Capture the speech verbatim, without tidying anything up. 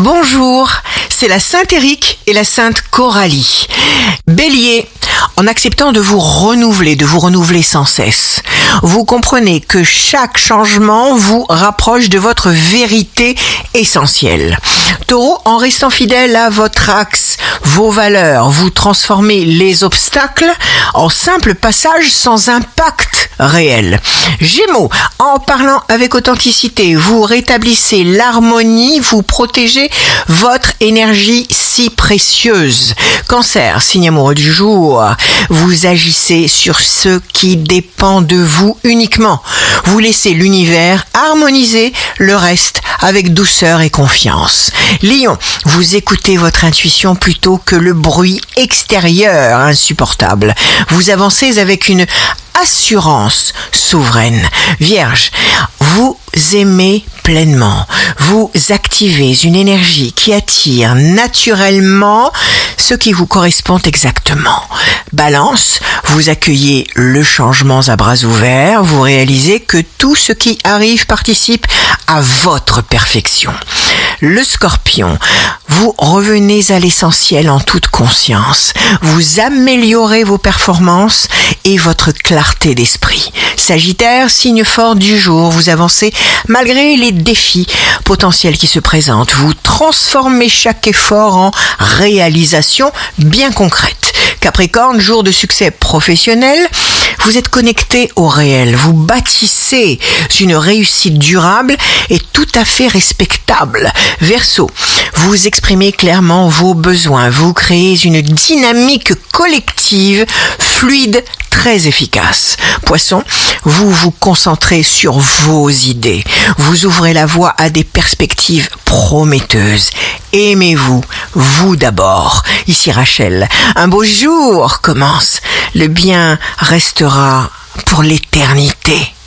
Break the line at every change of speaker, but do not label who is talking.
Bonjour, c'est la Sainte Éric et la Sainte Coralie. Bélier, en acceptant de vous renouveler, de vous renouveler sans cesse, vous comprenez que chaque changement vous rapproche de votre vérité essentielle. Taureau, en restant fidèle à votre axe, vos valeurs, vous transformez les obstacles en simples passages sans impact réel. Gémeaux, en parlant avec authenticité, vous rétablissez l'harmonie, vous protégez votre énergie si précieuse. Cancer, signe amoureux du jour, vous agissez sur ce qui dépend de vous uniquement. Vous laissez l'univers harmoniser le reste avec douceur et confiance. Lion, vous écoutez votre intuition plutôt que le bruit extérieur insupportable. Vous avancez avec une assurance souveraine. Vierge, vous aimez pleinement. Vous activez une énergie qui attire naturellement ce qui vous correspond exactement. Balance, vous accueillez le changement à bras ouverts. Vous réalisez que tout ce qui arrive participe à votre perfection. Le Scorpion, vous revenez à l'essentiel en toute conscience. Vous améliorez vos performances et votre clarté d'esprit. Sagittaire, signe fort du jour, vous avancez malgré les défis potentiels qui se présentent. Vous transformez chaque effort en réalisation bien concrète. Capricorne, jour de succès professionnel, vous êtes connecté au réel. Vous bâtissez une réussite durable et tout à fait respectable. Verseau, vous exprimez clairement vos besoins. Vous créez une dynamique collective, fluide, très efficace. Poisson, vous vous concentrez sur vos idées. Vous ouvrez la voie à des perspectives prometteuses. Aimez-vous, vous d'abord. Ici Rachel, un beau jour commence. Le bien restera pour l'éternité.